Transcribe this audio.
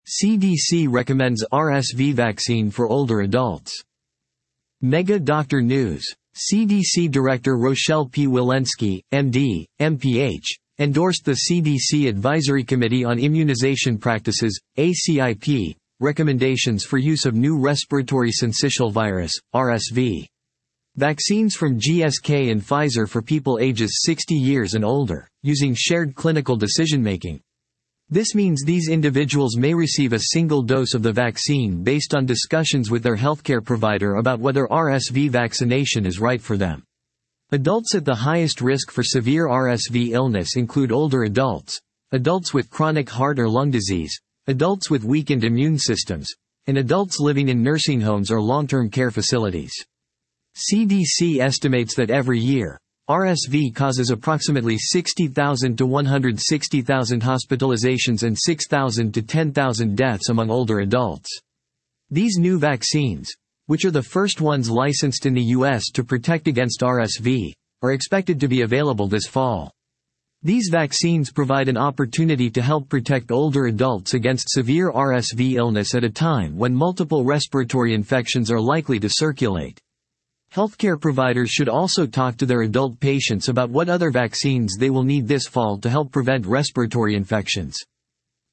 CDC recommends RSV vaccine for older adults. Mega Doctor News. CDC Director Rochelle P. Walensky, MD, MPH, endorsed the CDC Advisory Committee on Immunization Practices, ACIP, recommendations for use of new respiratory syncytial virus, RSV, vaccines from GSK and Pfizer for people ages 60 years and older, using shared clinical decision-making. This means these individuals may receive a single dose of the vaccine based on discussions with their healthcare provider about whether RSV vaccination is right for them. Adults at the highest risk for severe RSV illness include older adults, adults with chronic heart or lung disease, adults with weakened immune systems, and adults living in nursing homes or long-term care facilities. CDC estimates that every year, RSV causes approximately 60,000 to 160,000 hospitalizations and 6,000 to 10,000 deaths among older adults. These new vaccines, which are the first ones licensed in the U.S. to protect against RSV, are expected to be available this fall. These vaccines provide an opportunity to help protect older adults against severe RSV illness at a time when multiple respiratory infections are likely to circulate. Healthcare providers should also talk to their adult patients about what other vaccines they will need this fall to help prevent respiratory infections.